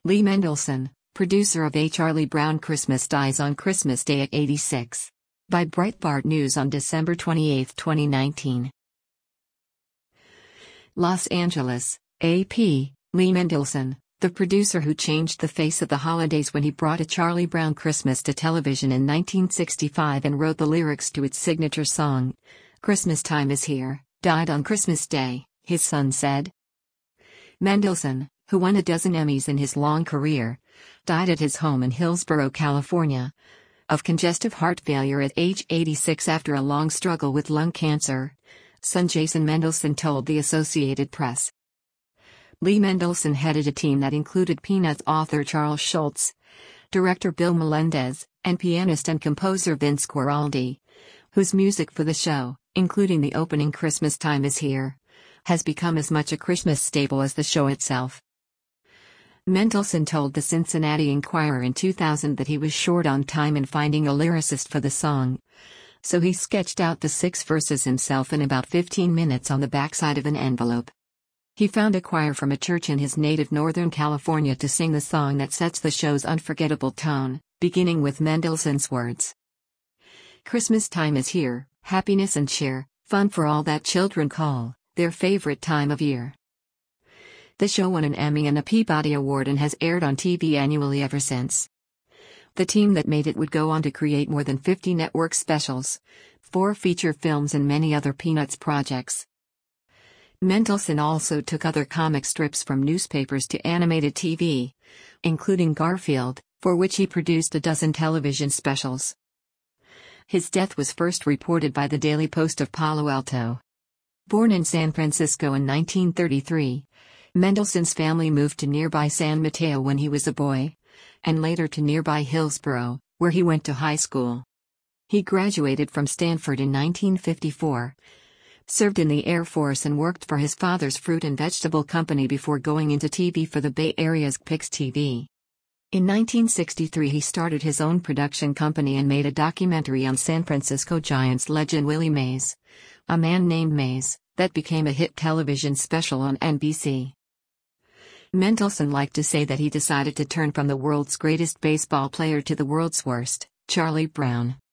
Lee Mendelson, producer of A Charlie Brown Christmas, dies on Christmas Day at 86. By Breitbart News on December 28, 2019. Los Angeles, AP, Lee Mendelson, the producer who changed the face of the holidays when he brought A Charlie Brown Christmas to television in 1965 and wrote the lyrics to its signature song, Christmas Time Is Here, died on Christmas Day, his son said. Mendelson, who won a dozen Emmys in his long career, died at his home in Hillsborough, California, of congestive heart failure at age 86 after a long struggle with lung cancer, son Jason Mendelson told the Associated Press. Lee Mendelson headed a team that included Peanuts author Charles Schulz, director Bill Melendez, and pianist and composer Vince Guaraldi, whose music for the show, including the opening Christmas Time Is Here, has become as much a Christmas staple as the show itself. Mendelson told the Cincinnati Enquirer in 2000 that he was short on time in finding a lyricist for the song, so he sketched out the 6 verses himself in about 15 minutes on the backside of an envelope. He found a choir from a church in his native Northern California to sing the song that sets the show's unforgettable tone, beginning with Mendelssohn's words. Christmas time is here, happiness and cheer, fun for all that children call their favorite time of year. The show won an Emmy and a Peabody Award and has aired on TV annually ever since. The team that made it would go on to create more than 50 network specials, 4 feature films and many other Peanuts projects. Mendelson also took other comic strips from newspapers to animated TV, including Garfield, for which he produced a dozen television specials. His death was first reported by the Daily Post of Palo Alto. Born in San Francisco in 1933, Mendelson's family moved to nearby San Mateo when he was a boy, and later to nearby Hillsborough, where he went to high school. He graduated from Stanford in 1954, served in the Air Force and worked for his father's fruit and vegetable company before going into TV for the Bay Area's Pix TV. In 1963 he started his own production company and made a documentary on San Francisco Giants legend Willie Mays, A Man Named Mays, that became a hit television special on NBC. Mendelson liked to say that he decided to turn from the world's greatest baseball player to the world's worst, Charlie Brown.